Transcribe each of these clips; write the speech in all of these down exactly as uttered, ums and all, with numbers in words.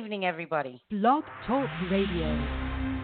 evening, everybody. Blog Talk Radio.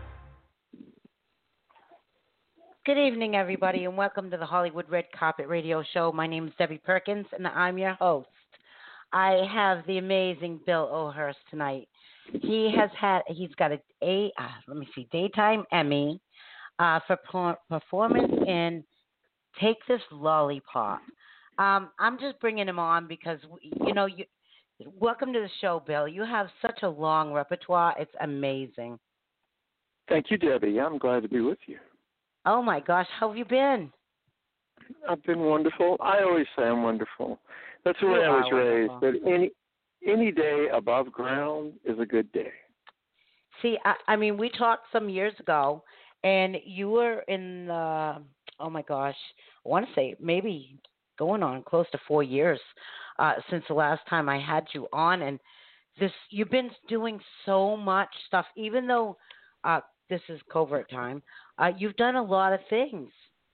Good evening, everybody, and welcome to the Hollywood Red Carpet Radio Show. My name is Debbie Perkins, and I'm your host. I have the amazing Bill Oherst tonight. He has had, he's got a, a uh, let me see, daytime Emmy uh, for per- performance in Take This Lollipop. Um, I'm just bringing him on because, you know, you. Welcome to the show, Bill. You have such a long repertoire. It's amazing. Thank you, Debbie. I'm glad to be with you. Oh, my gosh. How have you been? I've been wonderful. I always say I'm wonderful. That's the You way I was are raised. wonderful. But any any day above ground is a good day. See, I, I mean, we talked some years ago, and you were in the, oh, my gosh, I want to say maybe going on close to four years uh, since the last time I had you on. And this, you've been doing so much stuff, even though uh, this is covert time. Uh, you've done a lot of things.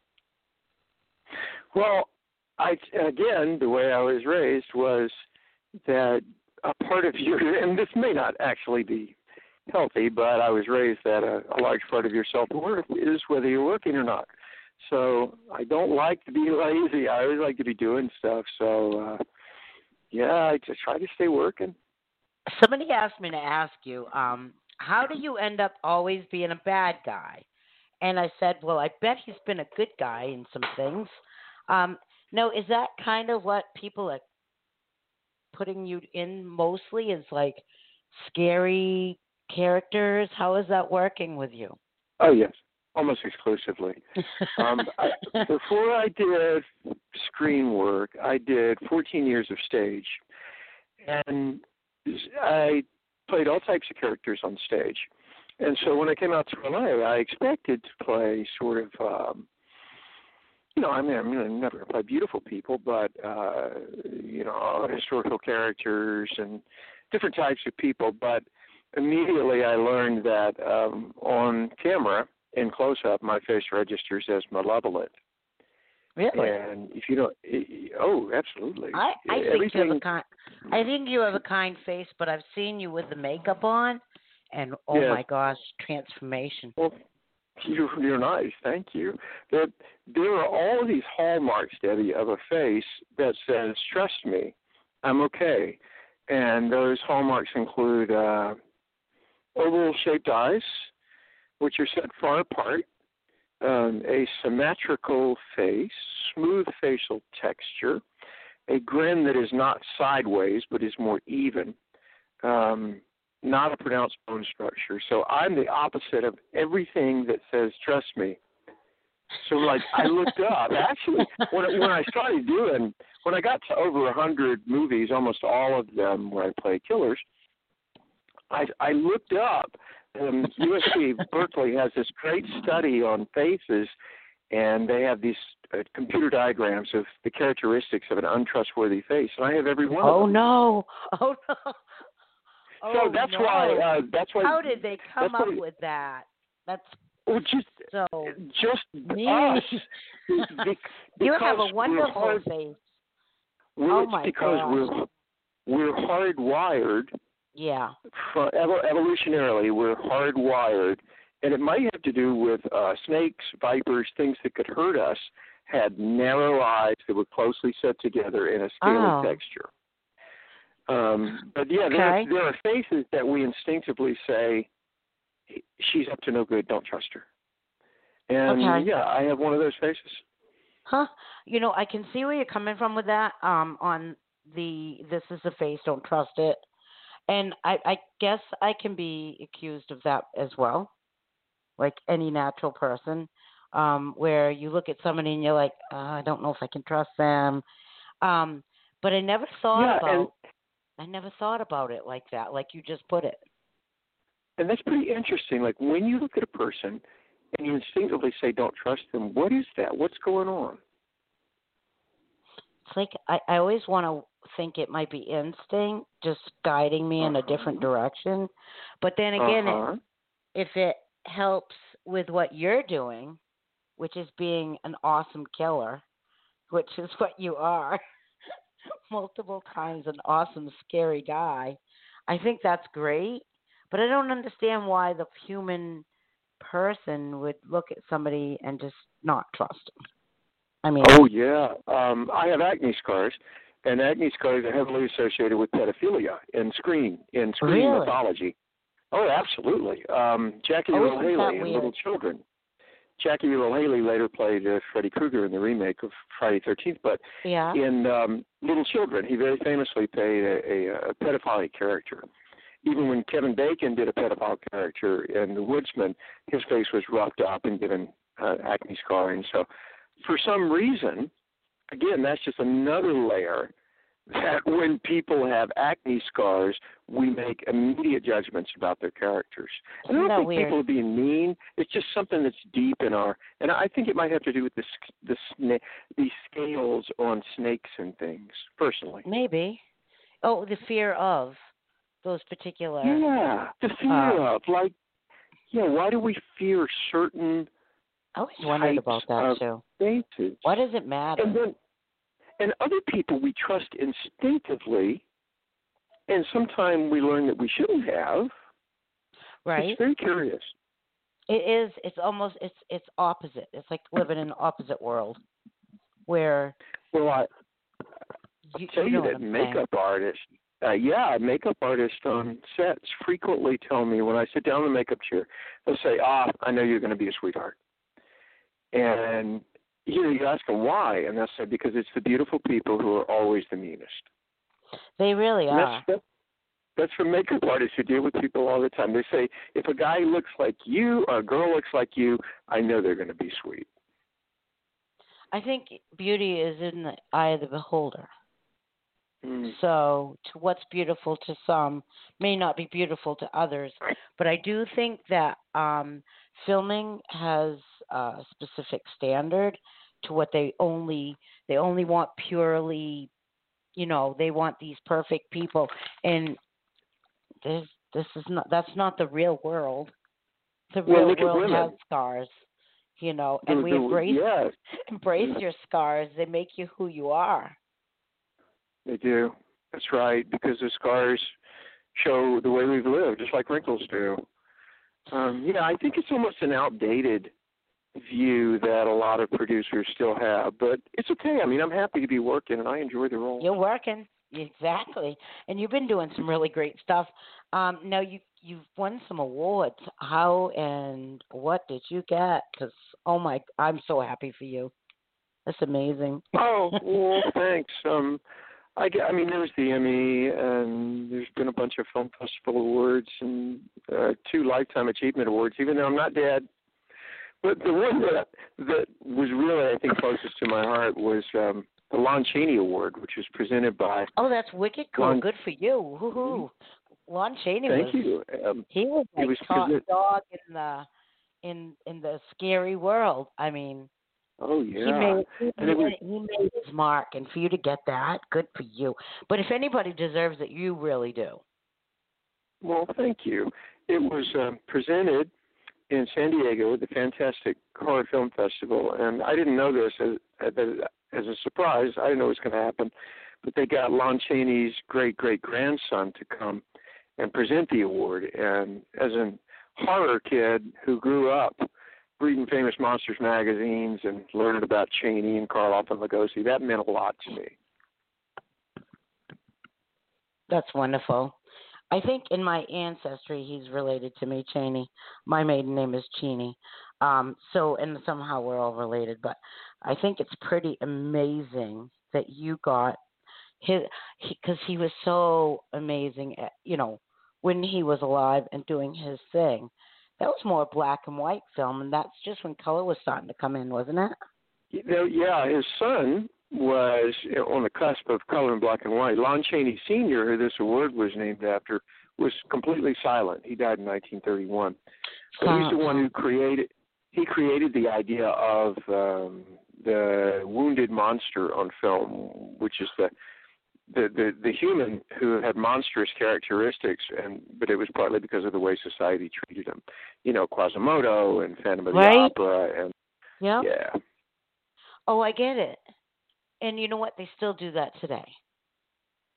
Well, I again, the way I was raised was that a part of your, and this may not actually be healthy, but I was raised that a, a large part of your self-worth is whether you're working or not. So I don't like to be lazy. I always like to be doing stuff. So, uh, yeah, I just try to stay working. Somebody asked me to ask you, um, how do you end up always being a bad guy? And I said, well, I bet he's been a good guy in some things. Um, no, is that kind of what people are putting you in mostly, is like scary characters? How is that working with you? Oh, yes, almost exclusively. um, I, before I did screen work, I did fourteen years of stage. And I played all types of characters on stage. And so when I came out to L A, I expected to play sort of, um, you know, I mean, I'm really never going to play beautiful people, but, uh, you know, historical characters and different types of people. But immediately I learned that um, on camera, in close-up, my face registers as malevolent. Really? And if you don't, oh, absolutely. I, I think Everything, you have a kind. I think you have a kind face, but I've seen you with the makeup on, and oh yes. my gosh, transformation. Well, you're, you're nice. Thank you. There, there are all these hallmarks, Debbie, of a face that says, "Trust me, I'm okay." And those hallmarks include uh, oval-shaped eyes, which are set far apart. Um, a symmetrical face, smooth facial texture, a grin that is not sideways but is more even, um, not a pronounced bone structure. So I'm the opposite of everything that says, "Trust me." So, like, I looked up. Actually, when, when I started doing, when I got to over one hundred movies, almost all of them where I play killers, I, I looked up. Um, U S C Berkeley has this great study on faces, and they have these uh, computer diagrams of the characteristics of an untrustworthy face, and I have every one oh, of them. No. Oh no! Oh so that's no! why. Uh, that's why. How did they come up why, with that? That's well, just so just neat. us. Be, You have a wonderful hard, face. We're, Oh it's my because gosh. we're we're hardwired. Yeah. For, evolutionarily, we're hardwired, and it might have to do with uh, snakes, vipers, things that could hurt us, had narrow eyes that were closely set together in a scaly Oh. texture. Um, but yeah, Okay. there, are, there are faces that we instinctively say, "She's up to no good, don't trust her." And Okay. yeah, I have one of those faces. Huh? You know, I can see where you're coming from with that. Um, on the this is the face, don't trust it. And I, I guess I can be accused of that as well, like any natural person, um, where you look at somebody and you're like, oh, I don't know if I can trust them. Um, but I never thought Yeah, about, and, I never thought about it like that, like you just put it. and that's pretty interesting. Like when you look at a person and you instinctively say, "Don't trust them," what is that? What's going on? It's like I, I always want to think it might be instinct just guiding me in a Uh-huh. different direction. But then again, uh-huh. it, if it helps with what you're doing, which is being an awesome killer, which is what you are, multiple times an awesome, scary guy, I think that's great, but I don't understand why the human person would look at somebody and just not trust them. I mean, oh yeah, um, I have acne scars, and acne scars are heavily associated with pedophilia in screen in screen really? mythology. Oh, absolutely. Um, Jackie Oh, Earle isn't that Haley in weird? Little Children. Jackie Earle Haley later played uh, Freddy Krueger in the remake of Friday the thirteenth, but Yeah. in um, Little Children, he very famously played a, a, a pedophile character. Even when Kevin Bacon did a pedophile character in The Woodsman, his face was roughed up and given uh, acne scarring. So for some reason, again, that's just another layer that when people have acne scars, we make immediate judgments about their characters. And I Isn't don't that think weird? people are being mean. It's just something that's deep in our, and I think it might have to do with the the sna- these scales on snakes and things. Personally, Maybe. Oh, the fear of those particular. yeah, the fear Uh, of like, yeah, why do we fear certain I always wondered types about that of too. faces? Why does it matter? And then, and other people we trust instinctively, and sometimes we learn that we shouldn't have. Right? It's very curious. It is. It's almost. It's. It's opposite. It's like living in an opposite world, where Well, I, I'll you, tell you you know what that I'm makeup artists, uh, yeah, makeup artists on sets frequently tell me when I sit down in the makeup chair, they'll say, ah, I know you're going to be a sweetheart. And you know, you ask them why, and they'll say, because it's the beautiful people who are always the meanest. saying. They really And are. that's, that's, that's for makeup artists who deal with people all the time. They say, if a guy looks like you or a girl looks like you, I know they're going to be sweet. I think beauty is in the eye of the beholder. Mm. So, to what's beautiful to some may not be beautiful to others. But I do think that um, filming has a specific standard to what they only they only want purely, you know, they want these perfect people, and this this is not that's not the real world. The Well, real look at world women. has scars, you know, and The- we the- embrace yes, embrace your scars. They make you who you are. they do. That's right, because the scars show the way we've lived, just like wrinkles do. Um, yeah, I think it's almost an outdated view that a lot of producers still have, but it's okay. I mean, I'm happy to be working, and I enjoy the role. You're working. Exactly. And you've been doing some really great stuff. Um, now, you, you've won some awards. How and what did you get? Because, oh, my, I'm so happy for you. That's amazing. Oh, well, thanks. Um, I, get- I mean, there was the Emmy, and there's been a bunch of film festival awards and uh, two Lifetime Achievement Awards, even though I'm not dead. But the one that that was really, I think, closest to my heart was um, the Lon Chaney Award, which was presented by. Oh, that's wicked cool. Lon, Good for you. Woohoo. Lon Chaney thank was you. Um, he was it like was top present, dog in the in in the scary world. I mean, oh he yeah, made he and it was. made, he made his mark, and for you to get that, good for you. But if anybody deserves it, you really do. Well, thank you. It was um, presented in San Diego at the Fantastic Horror Film Festival, and I didn't know this as, as a surprise. I didn't know it was going to happen, but they got Lon Chaney's great-great-grandson to come and present the award. And as a horror kid who grew up reading Famous Monsters magazines and learning about Chaney and Karloff and Lugosi, that meant a lot to me. That's wonderful. I think in my ancestry, he's related to me, Chaney. My maiden name is Cheney. Um, so, and somehow we're all related. But I think it's pretty amazing that you got his, because he, he was so amazing at, you know, when he was alive and doing his thing. That was more black and white film, and that's just when color was starting to come in, wasn't it? You know, yeah, his son was on the cusp of color and black and white. Lon Chaney Senior, who this award was named after, was completely silent. He died in nineteen thirty-one. But he's the one who created. He created the idea of um, the wounded monster on film, which is the the, the the human who had monstrous characteristics, and but it was partly because of the way society treated him. You know, Quasimodo and Phantom of the Right. Opera, and Yep. yeah. Oh, I get it. And you know what? They still do that today.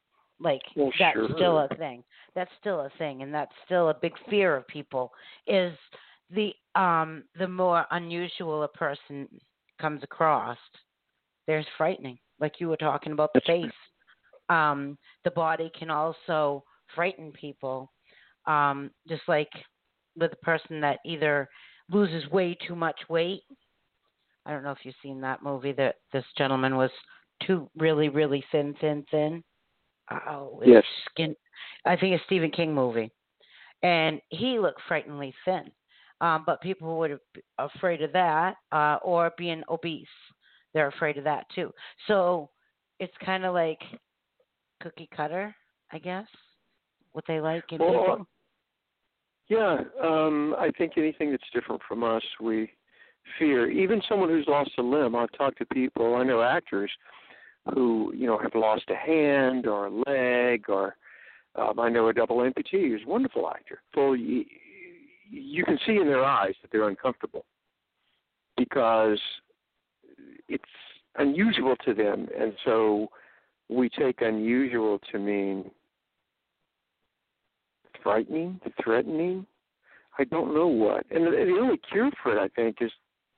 Like Well, that's sure. still a thing. That's still a thing, and that's still a big fear of people. Is the um the more unusual a person comes across, there's frightening. Like you were talking about the face. Um, the body can also frighten people. Um, just like with a person that either loses way too much weight. I don't know if you've seen that movie that this gentleman was too really, really thin, thin, thin. Oh, his Yes. skin. I think it's a Stephen King movie, and he looked frighteningly thin. Um, but people would be afraid of that, uh, or being obese. They're afraid of that too. So it's kind of like cookie cutter, I guess, what they like in Well, people. yeah. Um, I think anything that's different from us, we fear. Even someone who's lost a limb. I've talked to people. I know actors who, you know, have lost a hand or a leg, or um, I know a double amputee who's a wonderful actor. So you, you can see in their eyes that they're uncomfortable because it's unusual to them, and so we take unusual to mean frightening, threatening. I don't know what. And the, the only cure for it, I think, is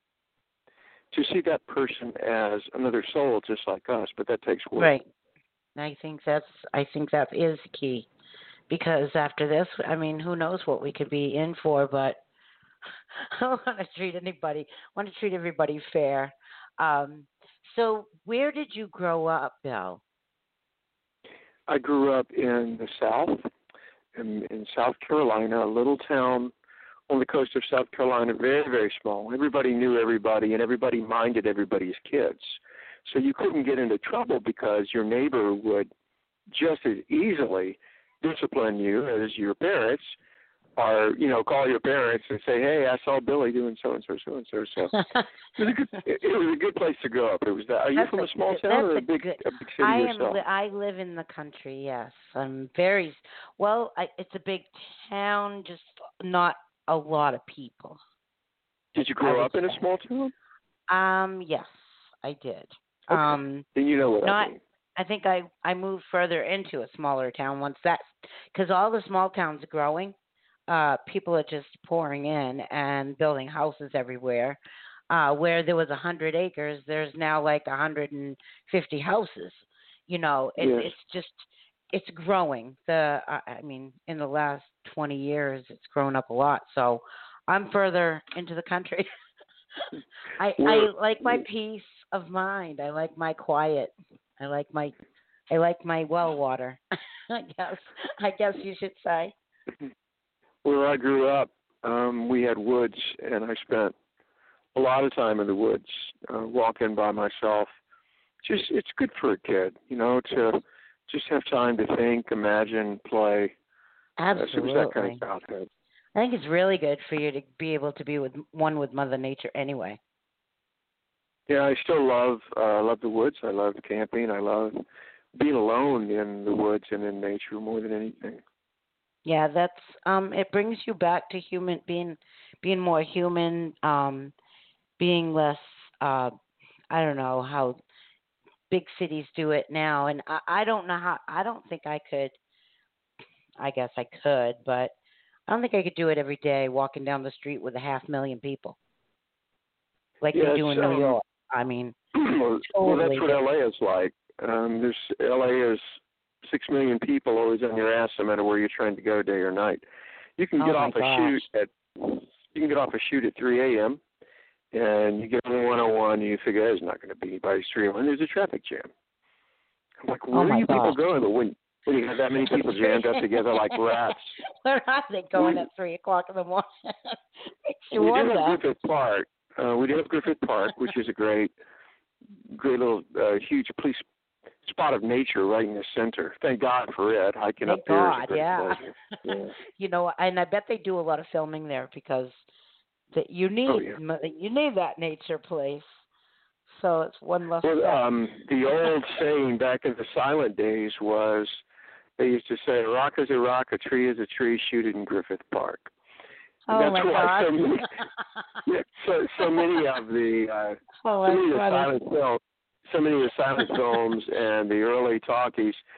to see that person as another soul just like us, but that takes work. Right. I think that's I think that is key, because after this, I mean, who knows what we could be in for? But I don't want to treat anybody. I want to treat everybody fair. Um, so, where did you grow up, Bill? I grew up in the South, in, in South Carolina, a little town on the coast of South Carolina, very, very small. Everybody knew everybody, and everybody minded everybody's kids. So you couldn't get into trouble because your neighbor would just as easily discipline you as your parents, or, you know, call your parents and say, hey, I saw Billy doing so-and-so, so-and-so. So it was a good, it, it was a good place to grow up. It was that. Are you That's from a, a, small town or a big, good, a big city I am. yourself? Li- I live in the country. Yes, I'm very well. I, it's a big town, just not a lot of people. Did you grow up in say. a small town? Um, yes, I did. Okay. Um, then you know what not. I mean. I think I I moved further into a smaller town once that, because all the small towns are growing. Uh, people are just pouring in and building houses everywhere. Uh, where there was a hundred acres, there's now like a hundred and fifty houses. You know, it, Yes. it's just it's growing. The I I mean, in the last twenty years, it's grown up a lot. So I'm further into the country. I I like my peace of mind. I like my quiet. I like my I like my well water. I guess I guess you should say. Where I grew up, um, we had woods, and I spent a lot of time in the woods, uh, walking by myself. Just it's good for a kid, you know, to just have time to think, imagine, play. Absolutely. Uh, so it was that kind of childhood. I think it's really good for you to be able to be with one with Mother Nature anyway. Yeah, I still love uh, love the woods. I love camping. I love being alone in the woods and in nature more than anything. Yeah, that's um it brings you back to human being being more human, um being less uh I don't know how big cities do it now, and I, I don't know how I don't think I could I guess I could, but I don't think I could do it every day walking down the street with a half million people. Like yeah, they do in New um, York. I mean well, totally well, that's what different. L A is like. Um, there's L A is six million people always on your ass, no matter where you're trying to go, day or night. You can Oh get my off a gosh. shoot at you can get off a shoot at three a.m. and you get on one oh one, and you figure there's not going to be anybody streaming. There's a traffic jam. I'm like, where Oh are my you people gosh. going? But when when you have that many people jammed up together like rats. Where are they going at three o'clock in the morning? Makes you we wonder. do have Griffith Park. Uh, we do have Griffith Park, which is a great, great little, uh, huge police spot of nature right in the center. Thank God for it. Hiking Thank up there is God, a great yeah. pleasure. Yeah. You know, and I bet they do a lot of filming there because that you need Oh, yeah. m- you need that nature place. So it's one less Well, step. um, the old saying back in the silent days was, they used to say, a rock is a rock, a tree is a tree, shoot it in Griffith Park. And Oh that's my why God. so many, yeah, so, so many of the uh, Oh, so many of the that's funny. silent film, so many of the silent films and the early talkies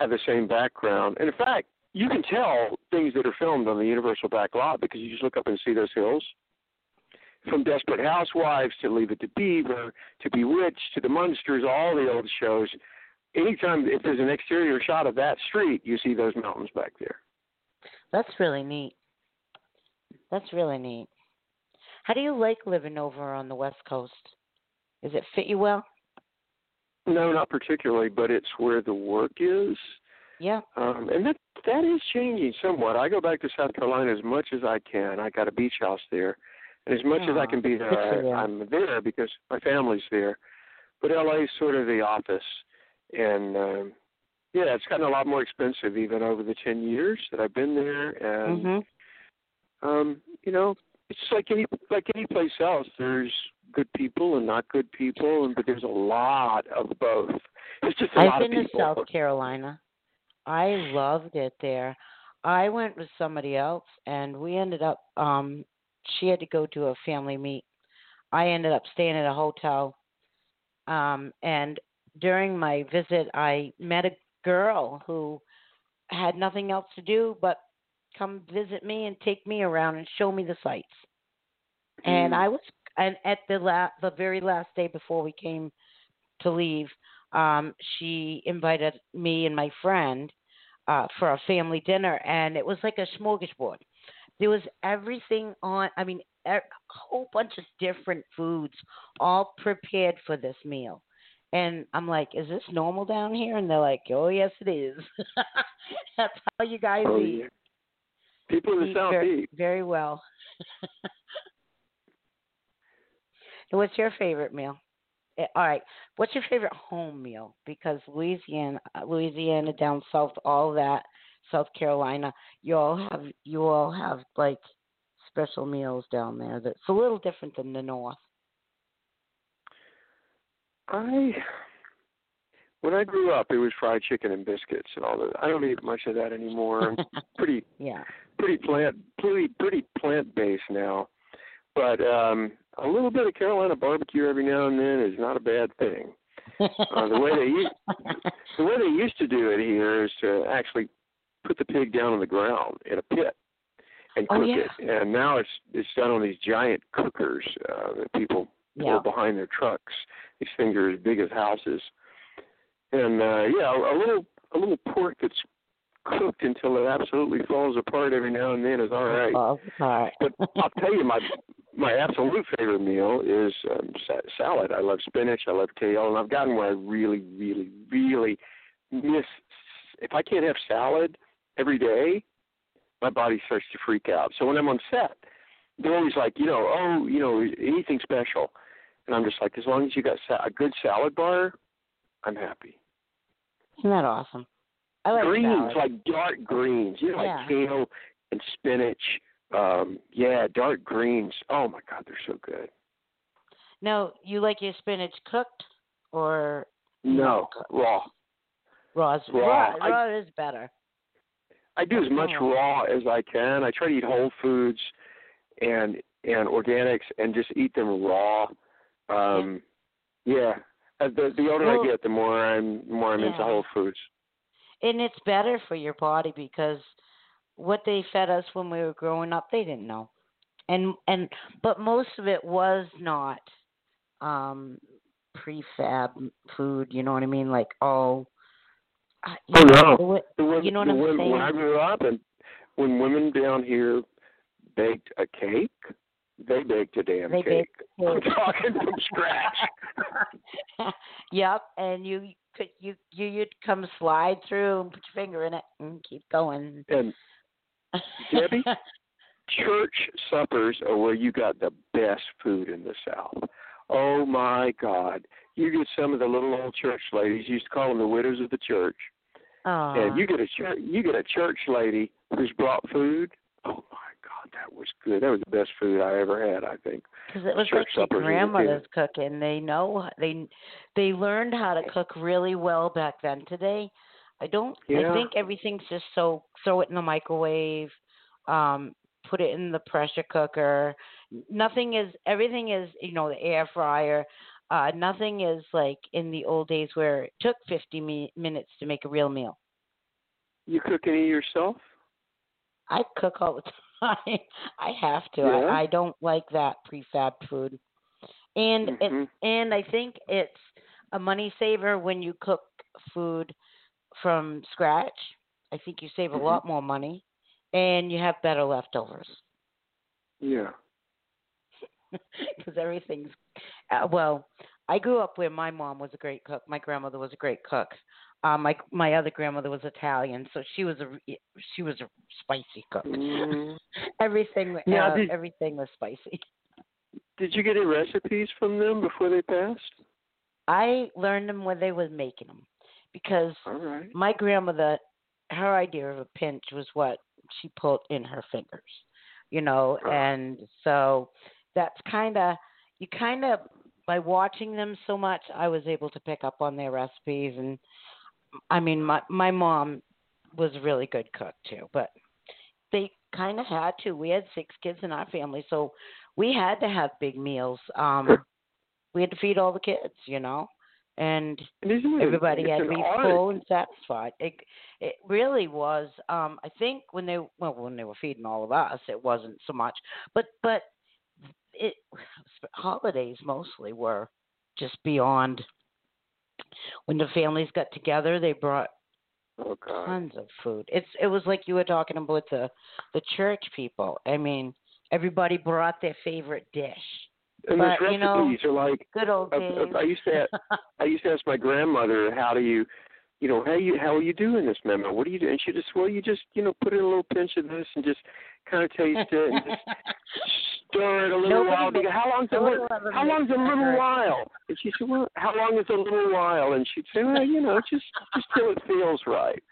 have the same background. And in fact, you can tell things that are filmed on the Universal back lot because you just look up and see those hills. From Desperate Housewives to Leave It to Beaver to Bewitched to The Munsters, all the old shows. Anytime if there's an exterior shot of that street, you see those mountains back there. That's really neat. That's really neat. How do you like living over on the West Coast? Does it fit you well? No, not particularly, but it's where the work is. Yeah. Um, and that that is changing somewhat. I go back to South Carolina as much as I can. I got a beach house there. And as much Aww, as I can be there, I, I'm there because my family's there. But L A is sort of the office. And, um, yeah, it's gotten a lot more expensive even over the ten years that I've been there. And, Mm-hmm. um, you know, it's just like any, like any place else. There's good people and not good people, and but there's a lot of both. It's just a I've lot been of to people. South Carolina. I loved it there. I went with somebody else, and we ended up, um, she had to go to a family meet. I ended up staying at a hotel, um, and during my visit, I met a girl who had nothing else to do but come visit me and take me around and show me the sights. And Mm. I was, and at the la- the very last day before we came to leave, um, she invited me and my friend uh, for a family dinner, and it was like a smorgasbord. There was everything on, I mean, a whole bunch of different foods all prepared for this meal. And I'm like, is this normal down here? And they're like, oh, yes, it is. That's how you guys Oh, eat. yeah. People in the Eat South very, eat. very well. And what's your favorite meal? Eh, All right. What's your favorite home meal? Because Louisiana, uh, Louisiana down south, all that, South Carolina, you all have you all have like special meals down there. That's a little different than the north. I when I grew up, it was fried chicken and biscuits and all that. I don't eat much of that anymore. I'm pretty Yeah. pretty plant pretty pretty plant based now. But um, a little bit of Carolina barbecue every now and then is not a bad thing. Uh, the way they used, the way they used to do it here is to actually put the pig down on the ground in a pit and cook Oh, yeah. it. And now it's it's done on these giant cookers uh, that people pull Yeah. behind their trucks. These things are as big as houses. And uh, yeah, a little a little pork that's cooked until it absolutely falls apart every now and then is all right. Oh, all right. But I'll tell you, my my absolute favorite meal is um, sa- salad. I love spinach. I love kale, and I've gotten where I really, really, really miss. If I can't have salad every day, my body starts to freak out. So when I'm on set, they're always like, you know, oh, you know, anything special, and I'm just like, as long as you got sa- a good salad bar, I'm happy. Isn't that awesome? I like Greens, salad. like dark greens, you know, Yeah. like kale and spinach. Um, yeah, dark greens. Oh my God, they're so good. Now, you like your spinach cooked or No, raw. raw? Is- Raw. Raw, I- raw is better. I do as much Oh. raw as I can. I try to eat whole foods and and organics and just eat them raw. Um, yeah. Uh, The the older Well, I get, the more I'm more I'm into yeah. whole foods. And it's better for your body because what they fed us when we were growing up, they didn't know. And and but most of it was not um prefab food, you know what I mean? Like all uh, you Oh know, no. the way- The women, you know what the I'm women, saying? when I grew up, and when women down here baked a cake, they baked a damn They cake. baked I'm cake. talking from scratch. Yep, and you could you you you'd come slide through and put your finger in it and keep going. And Debbie, church suppers are where you got the best food in the South. Oh my God! You get some of the little old church ladies. You used to call them the widows of the church. Aw. And you get a church, you get a church lady who's brought food. Oh my God, that was good. That was the best food I ever had. I think. Because it was Church like suppers your as a kid. grandmother's cooking. They know they they learned how to cook really well back then. Today, I don't. Yeah. I think everything's just so throw it in the microwave, um, put it in the pressure cooker. Nothing is. Everything is. You know, the air fryer. Uh, nothing is like in the old days where it took fifty mi- minutes to make a real meal. You cook any yourself? I cook all the time. I have to. Yeah. I, I don't like that prefab food. And Mm-hmm. it, and I think it's a money saver when you cook food from scratch. I think you save a Mm-hmm. lot more money, and you have better leftovers. Yeah. Because everything's uh, well. I grew up where my mom was a great cook. My grandmother was a great cook. Um, my my other grandmother was Italian, so she was a re- she was a spicy cook. Mm. everything Now, uh, did everything was spicy. did you get any recipes from them before they passed? I learned them when they was making them, because All right. my grandmother, her idea of a pinch was what she put in her fingers, you know, Oh. and so that's kind of you kind of by watching them so much, I was able to pick up on their recipes. And I mean, my my mom was a really good cook too, but they kind of had to. We had six kids in our family, so we had to have big meals. Um, we had to feed all the kids, you know, and And isn't it, everybody it's had to an be art. full and satisfied. It it really was. Um, I think when they well when they were feeding all of us, it wasn't so much, but but it holidays mostly were just beyond. When the families got together, they brought Oh God. tons of food. It's it was like you were talking about the the church people. I mean, everybody brought their favorite dish. And But, those you know, recipes are like, Good old uh, days. uh, I used to I used to ask my grandmother, how do you, you know, how you how are you doing this, Memo? What do you do? And she just, well, you just, you know, put in a little pinch of this and just kind of taste it and just stir it a little Nobody while. makes- Because how long's a no one little, will ever how make long's a that little right. while? And she said, well, how long is a little while? And she'd say, well, you know, just just till it feels right.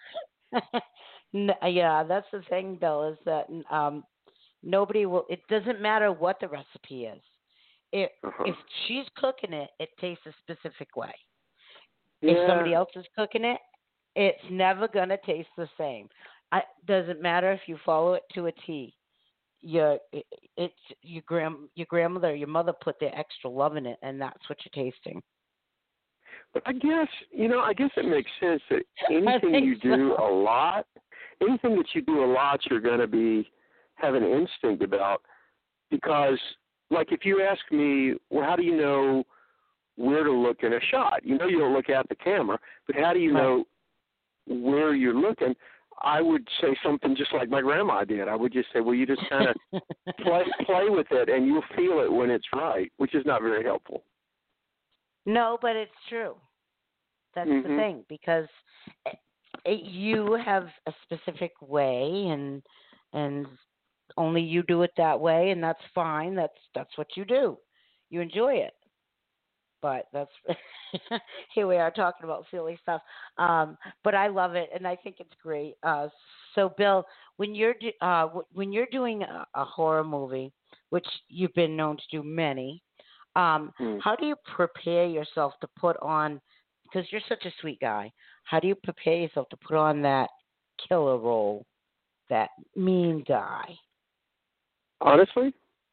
N- yeah, that's the thing, Bill, is that um, nobody will. It doesn't matter what the recipe is. It, Uh-huh. If she's cooking it, it tastes a specific way. Yeah. If somebody else is cooking it, it's never gonna taste the same. I doesn't matter if you follow it to a T. Your it, it's your grand your grandmother or your mother put their extra love in it, and that's what you're tasting. But I guess, you know, I guess it makes sense that I anything think you do so. a lot, anything that you do a lot, you're going to be have an instinct about. Because, like, if you ask me, well, how do you know where to look in a shot? You know, you don't look at the camera, but how do you Right. know where you're looking? I would say something just like my grandma did. I would just say, well, you just kind of play play with it, and you'll feel it when it's right, which is not very helpful. No, but it's true. That's the Mhm. thing, because it, you have a specific way, and and only you do it that way, and that's fine. That's that's what you do. You enjoy it. But that's here we are talking about silly stuff. Um, but I love it, and I think it's great. Uh, so, Bill, when you're do, uh, w- when you're doing a, a horror movie, which you've been known to do many, um, Mm. how do you prepare yourself to put on? Because you're such a sweet guy. How do you prepare yourself to put on that killer role, that mean guy? Honestly,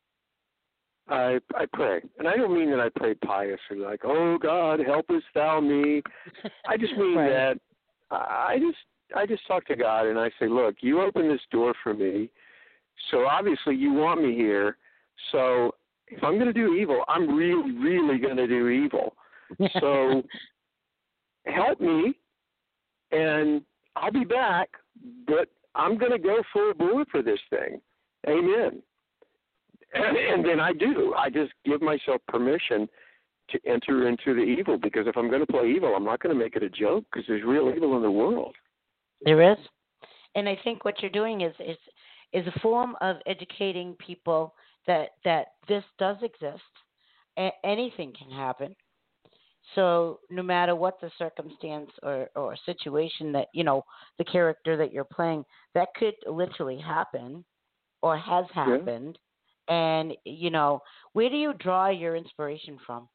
I I pray, and I don't mean that I pray piously, like, "Oh God, helpest thou me." I just mean Right. that I just I just talk to God and I say, "Look, you open this door for me, so obviously you want me here. So if I'm going to do evil, I'm really, really going to do evil. So help me, and I'll be back. But I'm going to go full bore for this thing. Amen." And, and then I do. I just give myself permission to enter into the evil, because if I'm going to play evil, I'm not going to make it a joke, because there's real evil in the world. There is, and I think what you're doing is is is a form of educating people that that this does exist. A- anything can happen. So no matter what the circumstance or or situation that you know the character that you're playing, that could literally happen or has happened. And you know, where do you draw your inspiration from?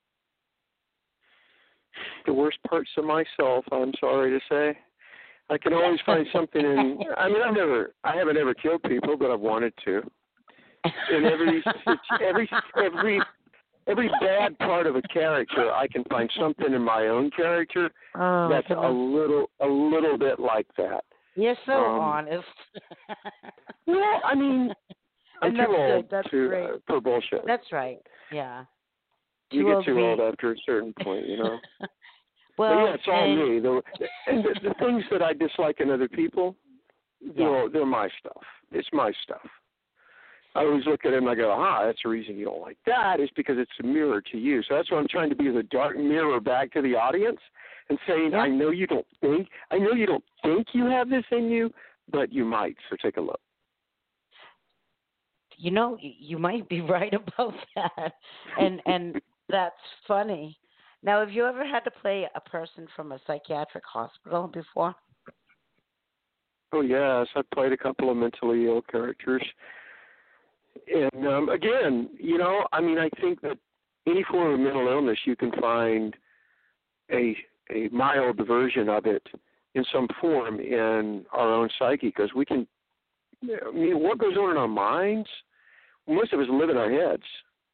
The worst parts of myself, I'm sorry to say. I can always find something in. I mean, I've never, I haven't ever killed people, but I've wanted to. In every, every, every, every bad part of a character, I can find something in my own character Oh, that's a goodness. little, a little bit like that. You're so Um, honest. well, I mean, I'm And too that's old good. That's to great. uh, for bullshit. That's right. Yeah. You Too get old to too be. old after a certain point, you know. But Well, yeah, it's all and me. The, and the, the things that I dislike in other people, yeah. they're, they're my stuff. It's my stuff. I always look at it and I go, ah, that's the reason you don't like that is because it's a mirror to you. So that's what I'm trying to be, the dark mirror back to the audience and saying, Yeah. I know you don't think, I know you don't think you have this in you, but you might. So take a look. You know, y- you might be right about that, and and that's funny. Now, have you ever had to play a person from a psychiatric hospital before? Oh, yes. I've played a couple of mentally ill characters. And um, again, you know, I mean, I think that any form of mental illness, you can find a a mild version of it in some form in our own psyche, because we can. I mean, what goes on in our minds? Most of us live in our heads.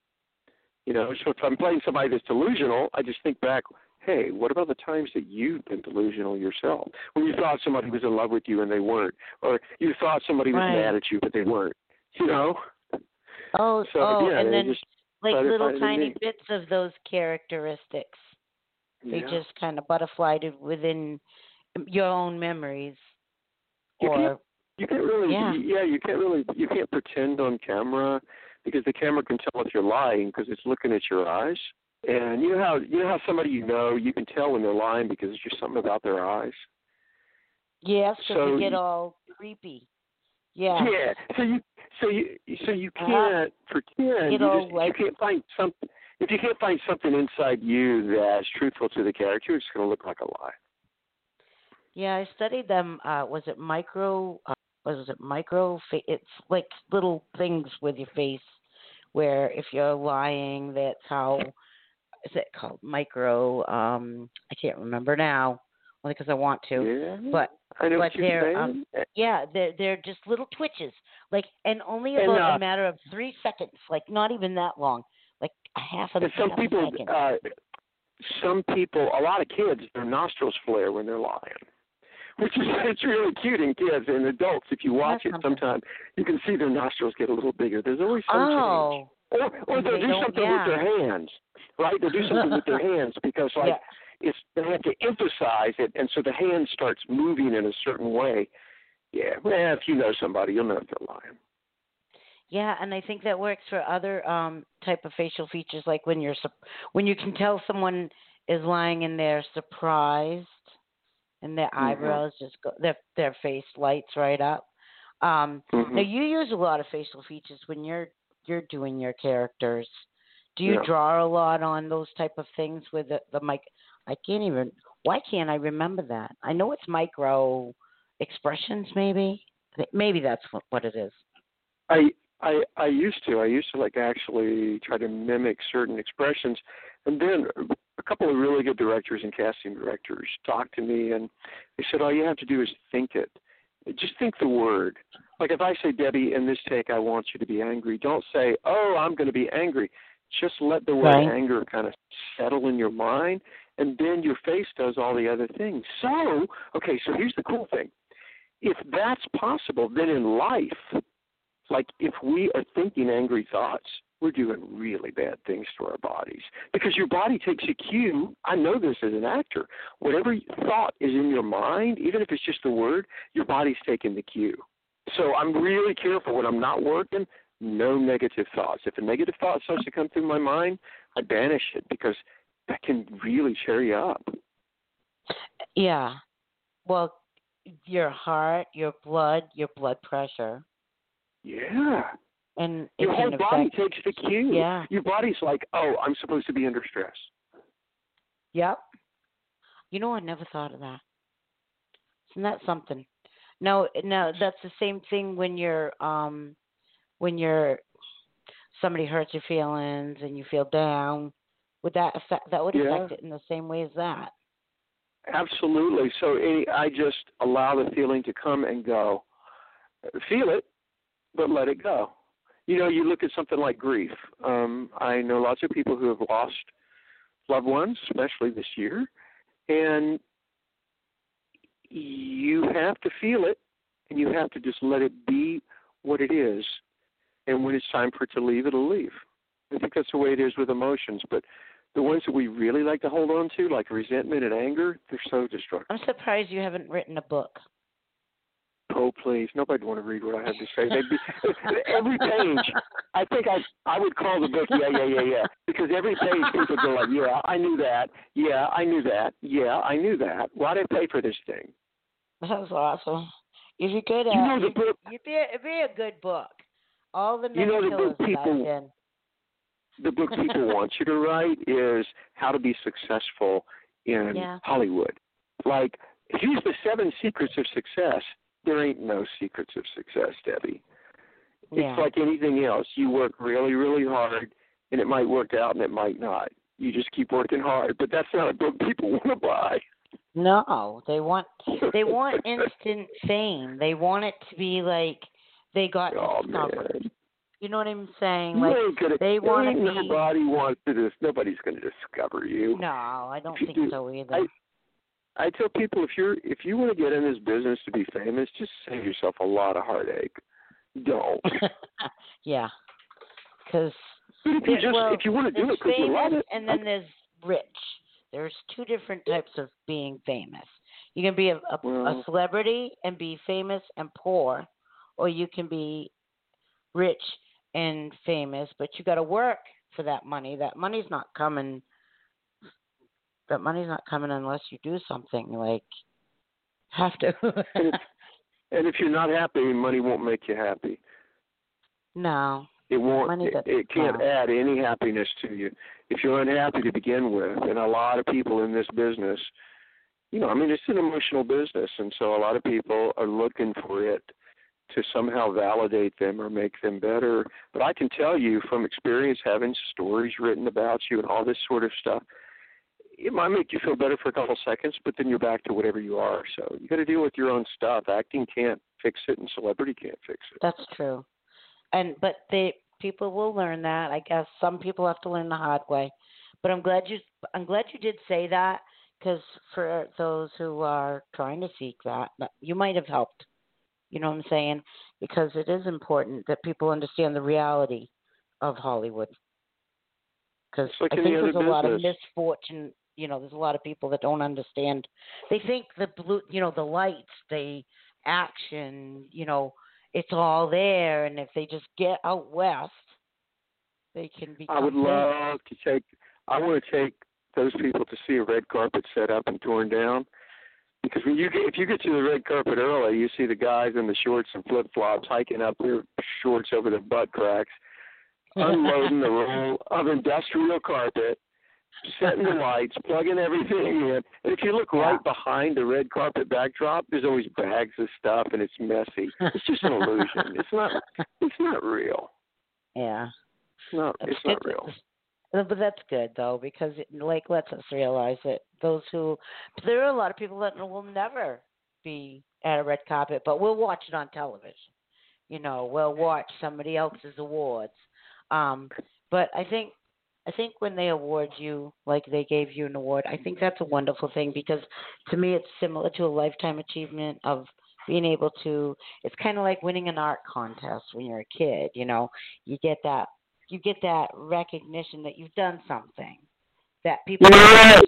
You know, so if I'm playing somebody that's delusional, I just think back. Hey, what about the times that you've been delusional yourself? When you thought somebody was in love with you and they weren't, or you thought somebody was Right. mad at you but they weren't. You know. Oh, So oh, again, and I then just like try to little find it in tiny me. bits of those characteristics. They Yeah. just kind of butterflied it within your own memories. You Or can't, you can't really, yeah. yeah, you can't really, you can't pretend on camera because the camera can tell if you're lying because it's looking at your eyes. And you know how, you know how somebody you know, you can tell when they're lying because it's just something about their eyes. Yes, because So they get all creepy. Yeah. yeah, so you, so you, so you Uh-huh. can't pretend. Get You all just, like- you can't find something. If you can't find something inside you that's truthful to the character, it's going to look like a lie. Yeah, I studied them. Uh, was it micro? Uh, was it micro? Fa- It's like little things with your face, where if you're lying, that's how. Is it called micro? Um, I can't remember now, only because I want to. Yeah, But I know but what you're they're saying. um, yeah, they're they're just little twitches, like, and only And, about uh, a matter of three seconds, like not even that long, like a half of And some half a people, second. uh, some people, a lot of kids, their nostrils flare when they're lying, which is it's really cute in kids and adults. If you watch That's it, something. sometimes you can see their nostrils get a little bigger. There's always some change. Oh, Or, or And they'll they do don't- something yeah. with their hands, right? They'll do something with their hands because, like, yeah. it's they have to emphasize it, and so the hand starts moving in a certain way. Yeah, well, if you know somebody, you'll know if they're lying. Yeah, and I think that works for other um type of facial features, like when you're sup- when you can tell someone is lying and they're surprised, and their Mhm. eyebrows just go, their their face lights right up. Um, Mhm. Now you use a lot of facial features when you're you're doing your characters. Do you Yeah. draw a lot on those type of things with the, the mic? I can't even. Why can't I remember that? I know it's micro expressions, maybe. Maybe that's what, what it is. I I I used to. I used to like actually try to mimic certain expressions, and then a couple of really good directors and casting directors talked to me, and they said, "All you have to do is think it. Just think the word. Like if I say, Debbie, in this take, I want you to be angry. Don't say, oh, I'm going to be angry. Just let the word Right. anger kind of settle in your mind, and then your face does all the other things. So, okay, so here's the cool thing. If that's possible, then in life, like if we are thinking angry thoughts, we're doing really bad things to our bodies because your body takes a cue. I know this as an actor. Whatever thought is in your mind, even if it's just a word, your body's taking the cue. So I'm really careful when I'm not working, no negative thoughts. If a negative thought starts to come through my mind, I banish it because that can really cheer you up. Yeah. Well, your heart, your blood, your blood pressure, Yeah. and it Your whole can body affect. takes the cue. Yeah. Your body's like, oh, I'm supposed to be under stress. Yep. You know, I never thought of that. Isn't that something? No, no, that's the same thing when you're um when you're somebody hurts your feelings and you feel down. Would that affect that would Yeah. affect it in the same way as that? Absolutely. So any, I just allow the feeling to come and go. Feel it, but let it go. You know, you look at something like grief. Um, I know lots of people who have lost loved ones, especially this year, and you have to feel it, and you have to just let it be what it is. And when it's time for it to leave, it'll leave. I think that's the way it is with emotions. But the ones that we really like to hold on to, like resentment and anger, they're so destructive. I'm surprised you haven't written a book. Oh, please. Nobody would want to read what I have to say. They'd be, every page, I think I I would call the book, yeah, yeah, yeah, yeah. Because every page people go like, yeah, I knew that. Yeah, I knew that. Yeah, I knew that. Why did I pay for this thing? That was awesome. If you could, uh, You know the you'd, book. you'd be, it'd be a good book. All the You know the killers book that people- I've been. The book people want you to write is How to Be Successful in Yeah. Hollywood. Like, here's the seven secrets of success. There ain't no secrets of success, Debbie. Yeah. It's like anything else. You work really, really hard, and it might work out and it might not. You just keep working hard. But that's not a book people want to buy. No, they want they want instant fame. They want it to be like they got Oh, discovered. man. You know what I'm saying? You Like ain't gonna, they want to ain't be. Nobody wants to this. Nobody's going to discover you. No, I don't If you think do- so either. I, I tell people if you're if you want to get in this business to be famous, just save yourself a lot of heartache. Don't. Yeah, because But if you just well, if you want to do there's it because you love famous it, and then there's rich. There's two different types of being famous. You can be a, a, Well- a celebrity and be famous and poor, or you can be rich and famous, but you got to work for that money. That money's not coming. That money's not coming unless you do something. Like have to. and, if, and if you're not happy, money won't make you happy. No. It won't. Money It, does- it can't no. add any happiness to you if you're unhappy to begin with. And a lot of people in this business, you know, I mean, it's an emotional business, and so a lot of people are looking for it to somehow validate them or make them better. But I can tell you from experience, having stories written about you and all this sort of stuff, it might make you feel better for a couple seconds, but then you're back to whatever you are. So you got to deal with your own stuff. Acting can't fix it, and celebrity can't fix it. That's true. And but they people will learn that. I guess some people have to learn the hard way. But I'm glad you I'm glad you did say that, because for those who are trying to seek that, that you might have helped. You know what I'm saying? Because it is important that people understand the reality of Hollywood. Because like I any think other there's a lot of business. misfortune. You know, there's a lot of people that don't understand. They think the blue, you know, the lights, the action, you know, it's all there, and if they just get out west, they can become. I would famous. love to take. I want to take those people to see a red carpet set up and torn down. Because when you get, if you get to the red carpet early, you see the guys in the shorts and flip flops hiking up their shorts over their butt cracks, unloading the roll of industrial carpet, setting the lights, plugging everything in. And if you look Yeah. right behind the red carpet backdrop, there's always bags of stuff, and it's messy. It's just an illusion. It's not. It's not real. Yeah. It's not. That's It's not good. real. But that's good though, because it like lets us realize that those who there are a lot of people that will never be at a red carpet, but we'll watch it on television. You know, we'll watch somebody else's awards. Um, but I think I think when they award you, like they gave you an award, I think that's a wonderful thing, because to me it's similar to a lifetime achievement of being able to. It's kind of like winning an art contest when you're a kid. You know, you get that. You get that recognition that you've done something that people. Yeah.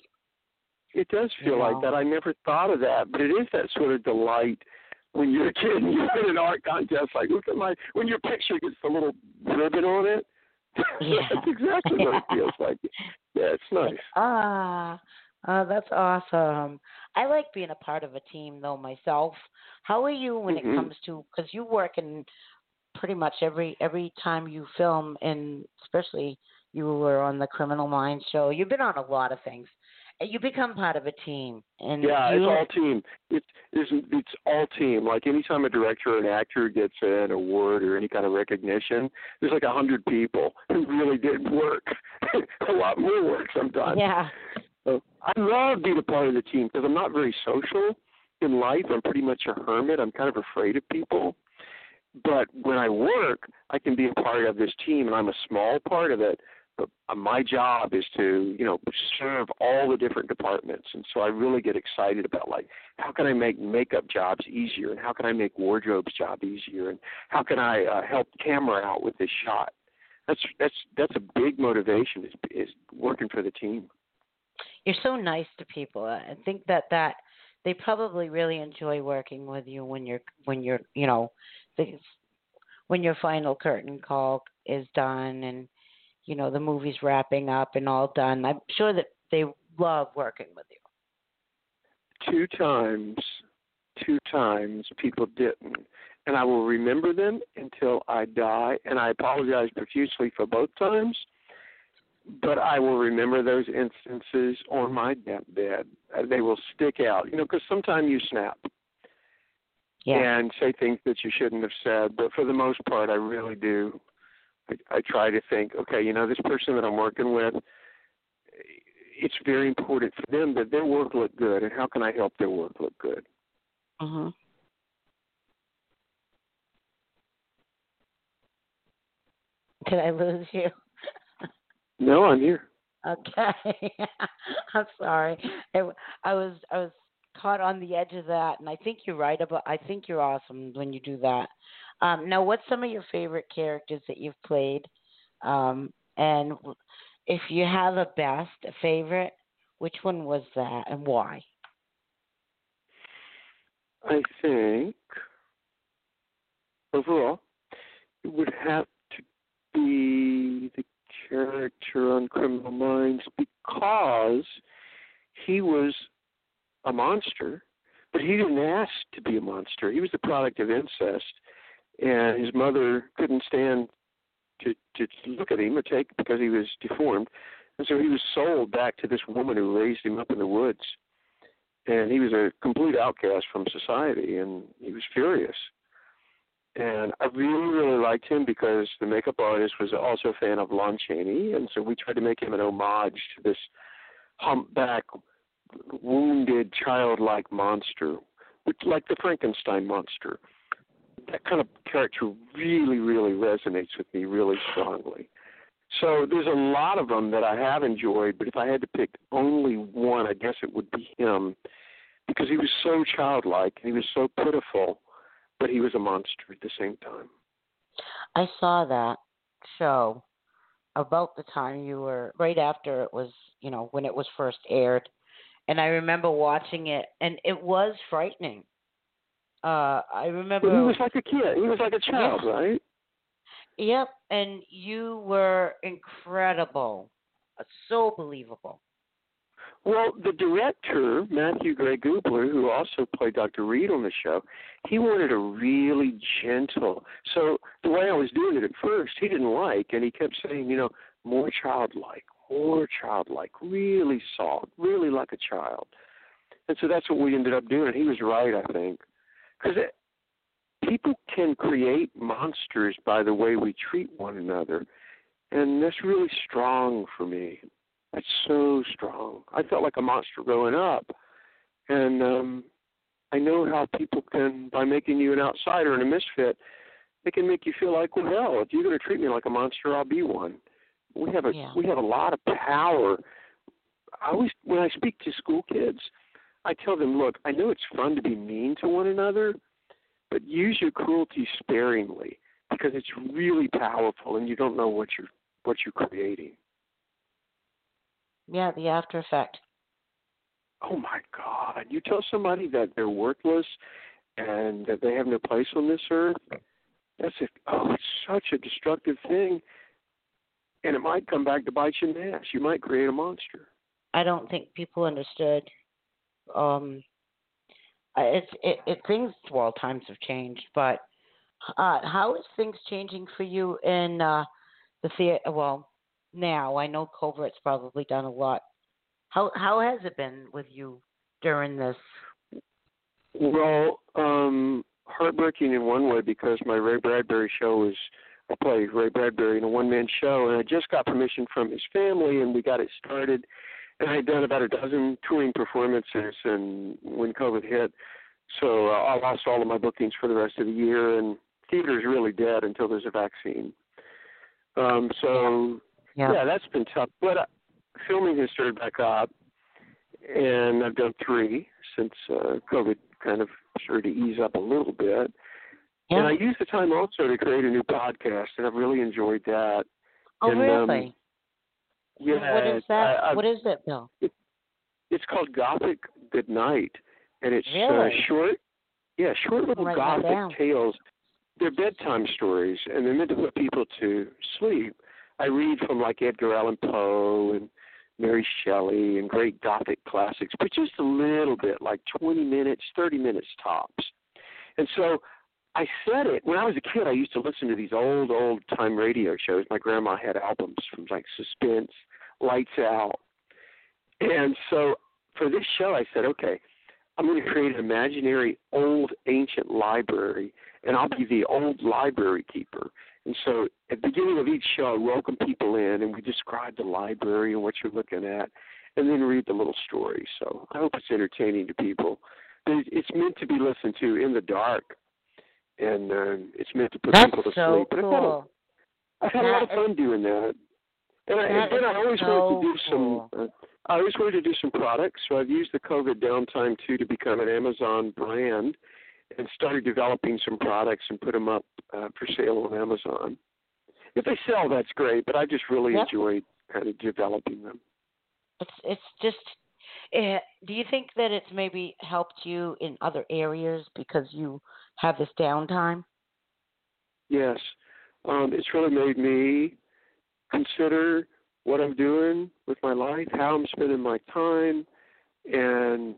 It does feel You like know. that. I never thought of that, but it is that sort of delight when you're a kid and you win an art contest. Like, look at my, when your picture gets the little ribbon on it. Yeah. That's exactly what it feels like. Yeah, it's nice. Ah, uh, that's awesome. I like being a part of a team though myself. How are you when Mhm. it comes to, because you work in pretty much every every time you film, and especially you were on the Criminal Minds show. You've been on a lot of things. And you become part of a team. And Yeah, you, it's all team. It's it's it's all team. Like anytime a director or an actor gets an award or any kind of recognition, there's like a hundred people who really did work, a lot more work sometimes. Yeah. So I love being a part of the team because I'm not very social in life. I'm pretty much a hermit. I'm kind of afraid of people. But when I work, I can be a part of this team, and I'm a small part of it. but my job is to, you know, serve all the different departments. And so I really get excited about, like, how can I make makeup jobs easier, and how can I make wardrobe's job easier, and how can I uh, help camera out with this shot? That's that's that's a big motivation, is, is working for the team. You're so nice to people. I think that that they probably really enjoy working with you when you're when you're you know the, when your final curtain call is done and you know the movie's wrapping up and all done. I'm sure that they love working with you. Two times, two times people didn't, and I will remember them until I die. And I apologize profusely for both times. But I will remember those instances on my deathbed. They will stick out, you know, because sometimes you snap yeah. and say things that you shouldn't have said. But for the most part, I really do. I, I try to think, okay, you know, this person that I'm working with, it's very important for them that their work look good, and how can I help their work look good? Mm-hmm. Did I lose you? No, I'm here. Okay, I'm sorry. It, I was I was caught on the edge of that, and I think you're right about. I think you're awesome when you do that. Um, now, what's some of your favorite characters that you've played? Um, and if you have a best, a favorite, which one was that, and why? I think overall it would have to be the character on Criminal Minds, because he was a monster, but he didn't ask to be a monster. He was the product of incest, and his mother couldn't stand to, to look at him or take because he was deformed, and so he was sold back to this woman who raised him up in the woods, and he was a complete outcast from society, and he was furious. And I really, really liked him because the makeup artist was also a fan of Lon Chaney, and so we tried to make him an homage to this humpback, wounded, childlike monster, which, like the Frankenstein monster. That kind of character really, really resonates with me really strongly. So there's a lot of them that I have enjoyed, but if I had to pick only one, I guess it would be him, because he was so childlike, and he was so pitiful, but he was a monster at the same time. I saw that show about the time you were, right after it was, you know, when it was first aired. And I remember watching it, and it was frightening. Uh, I remember. But he was like a kid. He was like a child, yeah. right? Yep, and you were incredible. So believable. Well, the director, Matthew Gray Gubler, who also played Doctor Reed on the show, he wanted a really gentle. So the way I was doing it at first, he didn't like, and he kept saying, you know, more childlike, more childlike, really soft, really like a child. And so that's what we ended up doing. He was right, I think, because people can create monsters by the way we treat one another, and that's really strong for me. That's so strong. I felt like a monster growing up. And um, I know how people can, by making you an outsider and a misfit, they can make you feel like, well, hell, if you're going to treat me like a monster, I'll be one. We have a yeah. we have a lot of power. I always, when I speak to school kids, I tell them, look, I know it's fun to be mean to one another, but use your cruelty sparingly, because it's really powerful, and you don't know what you're what you're creating. Yeah, the after effect. Oh, my God. You tell somebody that they're worthless and that they have no place on this earth, that's a, oh, it's such a destructive thing, and it might come back to bite you in the ass. You might create a monster. I don't think people understood. Um, it's it, it things. Well, times have changed, but uh, how is things changing for you in uh, the theater? Well, now I know Covert's probably done a lot. How how has it been with you during this? Well, um, heartbreaking in one way, because my Ray Bradbury show is, I play Ray Bradbury in a one-man show, and I just got permission from his family, and we got it started. And I had done about a dozen touring performances, and when COVID hit, so uh, I lost all of my bookings for the rest of the year, and theater is really dead until there's a vaccine. Um, so Yeah. yeah, that's been tough. But uh, filming has started back up, and I've done three since uh, COVID kind of started to ease up a little bit. Yeah. And I used the time also to create a new podcast, and I've really enjoyed that. Oh, and, really? Um, yeah. What is that? I, what is it, Bill? It, it's called Gothic Good Night, and it's Really? uh, short, yeah, short little Write that down. Gothic tales. They're bedtime stories, and they're meant to put people to sleep. I read from like Edgar Allan Poe and Mary Shelley and great Gothic classics, but just a little bit, like twenty minutes, thirty minutes tops. And so I said it, when I was a kid, I used to listen to these old, old-time radio shows. My grandma had albums from like Suspense, Lights Out. And so for this show, I said, okay, I'm going to create an imaginary old ancient library, and I'll be the old library keeper. And so at the beginning of each show, I welcome people in, and we describe the library and what you're looking at, and then read the little story. So I hope it's entertaining to people. But it's meant to be listened to in the dark, and uh, it's meant to put That's people to so sleep. But cool. I've had, a, I've had a lot of fun doing that. And, I, and then I always so wanted to do cool. some. Uh, I always wanted to do some products, so I've used the COVID downtime too to become an Amazon brand, and started developing some products and put them up uh, for sale on Amazon. If they sell, that's great, but I just really Yep. enjoyed kind of developing them. It's it's just. Uh, do you think that it's maybe helped you in other areas because you have this downtime? Yes, um, it's really made me consider what I'm doing with my life, how I'm spending my time, and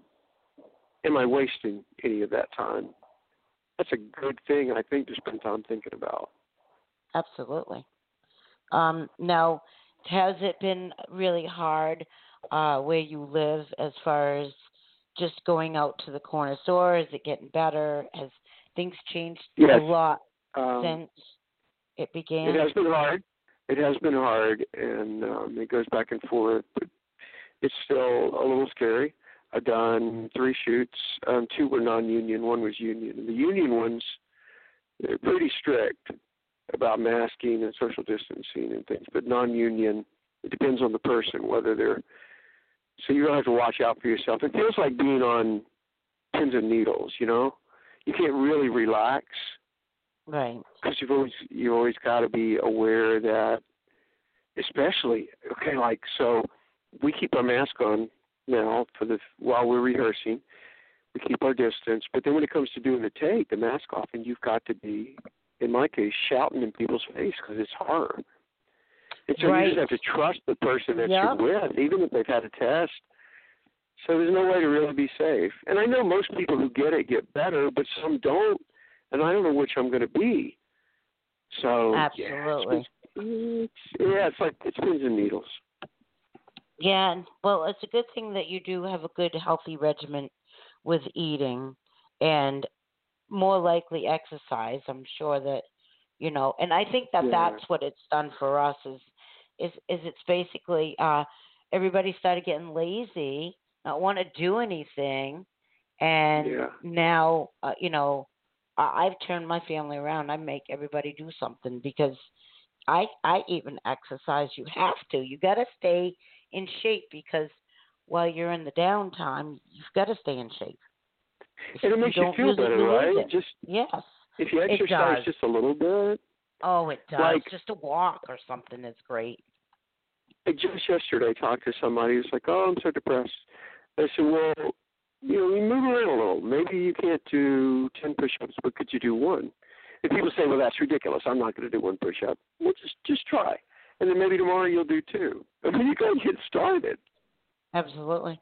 am I wasting any of that time? That's a good thing, I think, to spend time thinking about. Absolutely. Um, now, has it been really hard uh, where you live as far as just going out to the corner store? Is it getting better? Has things changed Yes. a lot Um, since it began? It has been hard. It has been hard, and um, it goes back and forth. But it's still a little scary. I've done three shoots. Um, two were non-union. One was union. And the union ones, they're pretty strict about masking and social distancing and things. But non-union, it depends on the person, whether they're – so you really have to watch out for yourself. It feels like being on pins and needles, you know? You can't really relax. Right. Because you've always you always got to be aware that, especially okay, like so, we keep our mask on now for the while we're rehearsing. We keep our distance, but then when it comes to doing the take, the mask off, and you've got to be, in my case, shouting in people's face because it's horror. And so right. you just have to trust the person that yep. you're with, even if they've had a test. So there's no way to really be safe. And I know most people who get it get better, but some don't. And I don't know which I'm going to be. So absolutely, yeah, it's, it's, yeah, it's like it's pins and needles. Yeah, and well, it's a good thing that you do have a good, healthy regimen with eating, and more likely exercise. I'm sure that you know, and I think that yeah. that's what it's done for us. Is is is it's basically uh, everybody started getting lazy, not want to do anything, and yeah. now uh, you know. I've turned my family around. I make everybody do something because I I even exercise. You have to. You got to stay in shape because while you're in the downtime, you've got to stay in shape. If And it makes you, you feel better, right? it. Just yes, if you exercise just a little bit. Oh, it does. Like, just a walk or something is great. I just yesterday talked to somebody who's like, "Oh, I'm so depressed." I said, "Well, you know, you move around a little. Maybe you can't do ten push-ups, but could you do one?" And people say, "Well, that's ridiculous. I'm not going to do one push-up." Well, just just try, and then maybe tomorrow you'll do two. I mean, you got to get started. Absolutely.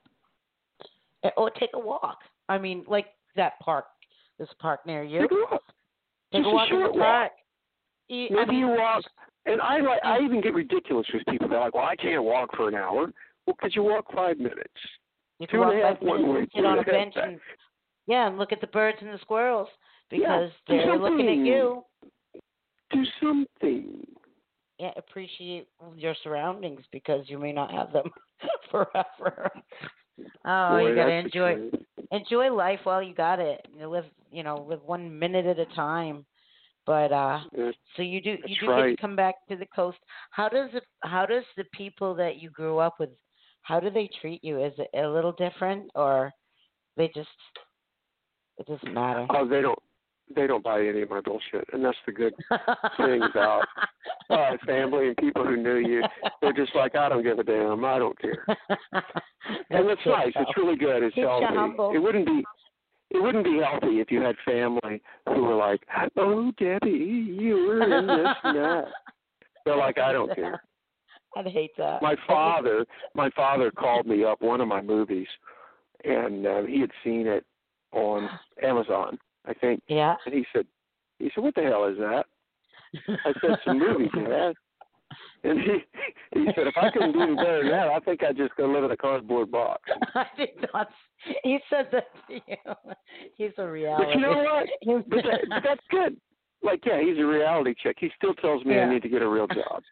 Or take a walk. I mean, like that park, this park near you. Take a walk. Take just a walk a in the short park. walk. You, Maybe I mean, you walk, and I like. I even get ridiculous with people. They're like, "Well, I can't walk for an hour." Well, could you walk five minutes? You Two can walk and a half five one way, minutes, two sit on and a a half bench back. and yeah, and look at the birds and the squirrels because Yeah, do they're looking at something. you. Do something. Yeah, appreciate your surroundings because you may not have them forever. Oh, Boy, you gotta that's enjoy exciting. enjoy life while you got it. You live, you know, live one minute at a time. But uh, Yes, so you do that's you do get right. to come back to the coast. How does it? How does the people that you grew up with? How do they treat you? Is it a little different, or they just it doesn't matter? Oh, they don't they don't buy any of my bullshit, and that's the good thing about uh, family and people who knew you. They're just like, I don't give a damn. I don't care. And that's good, nice. though. It's really good. It's Keeps you healthy. humble. It wouldn't be it wouldn't be healthy if you had family who were like, oh, Debbie, you were in this and that. They're like, I don't care. I'd hate that. My father, my father called me up one of my movies, and uh, he had seen it on Amazon, I think. Yeah. And he said, he said, what the hell is that? I said, it's a movie, Dad. And he he said, if I couldn't do any better than that, I think I'd just go live in a cardboard box. I did not. He said that to you. He's a reality. But you know what? But, that, but that's good. Like, yeah, he's a reality chick. He still tells me Yeah. I need to get a real job.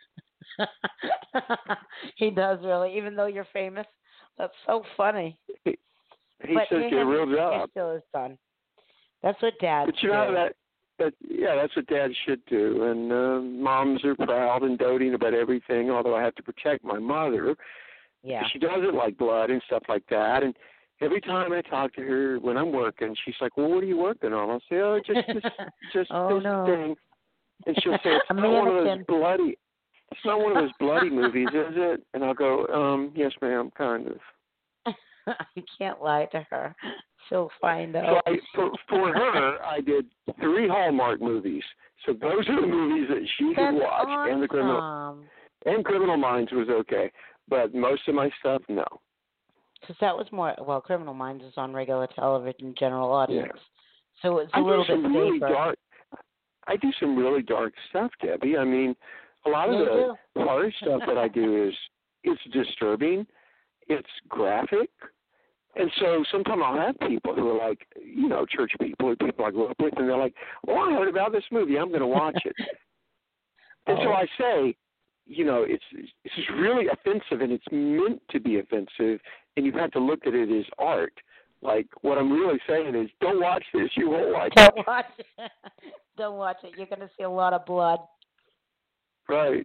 He does really, even though you're famous. That's so funny. He, he But says, you're get a him- real You're job. still his son. That's what dads But you know do. that that yeah, that's what dads should do. And uh, moms are proud and doting about everything. Although I have to protect my mother, Yeah. she doesn't like blood and stuff like that. And every time I talk to her when I'm working, she's like, "Well, what are you working on?" I'll say, "Oh, just this, just Oh, this no. thing." And she'll say, "It's A not one of those mannequin. bloody. It's not one of those bloody movies, is it?" And I'll go, "Um, yes, ma'am, kind of." You can't lie to her. She'll find So out. I, for, for her, I did three Hallmark movies. So those are the movies that she That's could watch, awesome. and the criminal and Criminal Minds was okay, but most of my stuff, no. Because that was more, well, Criminal Minds is on regular television, general audience. Yeah. So it's a I little do bit some really safer. dark. I do some really dark stuff, Debbie. I mean, a lot of Yeah, the you horror stuff that I do is it's disturbing, it's graphic. And so sometimes I'll have people who are like, you know, church people or people I grew up with, and they're like, "Oh, I heard about this movie. I'm going to watch it." And so Oh. I say, you know, it's this is really offensive, and it's meant to be offensive, and you have to look at it as art. Like what I'm really saying is, don't watch this. You won't like Don't it. watch it. Don't watch it. You're going to see a lot of blood. Right.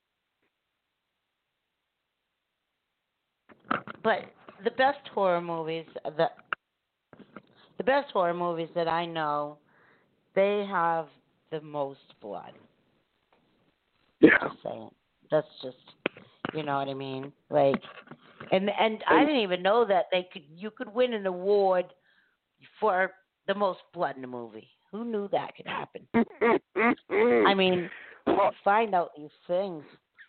But the best horror movies, the the best horror movies that I know, they have the most blood. Yeah. Just saying. That's just, you know what I mean? Like, and and I didn't even know that they could. You could win an award for the most blood in a movie. Who knew that could happen? I mean, Ho- find out these things.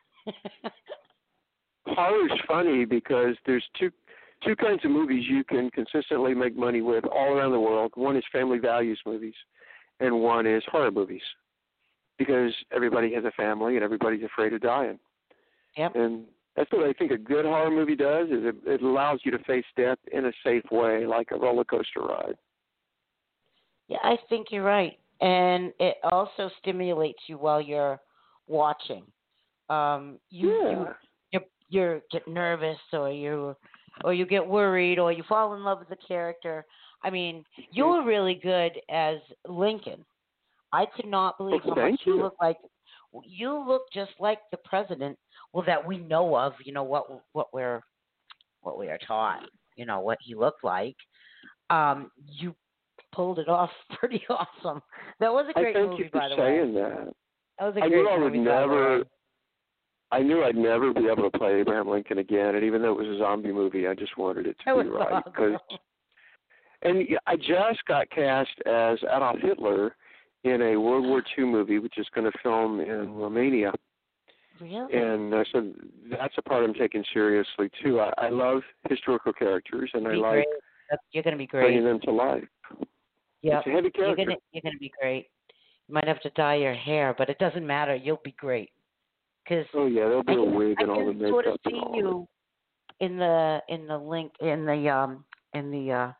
Horror's funny because there's two two kinds of movies you can consistently make money with all around the world. One is family values movies, and one is horror movies, because everybody has a family and everybody's afraid of dying. Yep. And that's what I think a good horror movie does, is it, it allows you to face death in a safe way, like a roller coaster ride. Yeah, I think you're right, and it also stimulates you while you're watching. Um, you Yeah. you you you get nervous, or you or you get worried, or you fall in love with the character. I mean, you were really good as Lincoln. I could not believe Well, how much thank you you. look like. You look just like the president. Well, that we know of. You know what what we're what we are taught. You know what he looked like. Um, you pulled it off pretty awesome. That was a I great thank movie, you for by the saying way. that. That was a I great knew I would movie, by the never. way. I knew I'd never be able to play Abraham Lincoln again, and even though it was a zombie movie, I just wanted it to That be was right. awesome. Cause, and I just got cast as Adolf Hitler in a World War Two movie, which is going to film in Romania. Really? And uh, so that's a part I'm taking seriously, too. I, I love historical characters, and I Be like great. That's, you're gonna be bringing great. them to life. Yeah. It's a heavy You're character. gonna you're gonna be great. You might have to dye your hair, but it doesn't matter. You'll be great. Cause Oh, yeah, there'll be I a can, wig I and all the can makeup sort of and see all you in the in the link in the um in the uh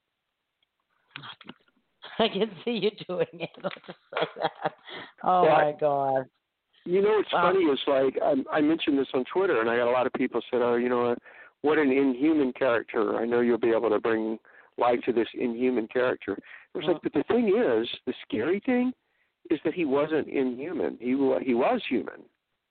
I can see you doing it. I'll just say that. Oh Well, my God. You know what's Wow. funny is, like, I, I mentioned this on Twitter, and I got a lot of people said, oh, you know, what an inhuman character. I know you'll be able to bring life to this inhuman character. It was Well, like, but the thing is, the scary thing is that he wasn't inhuman. He wa- he was human,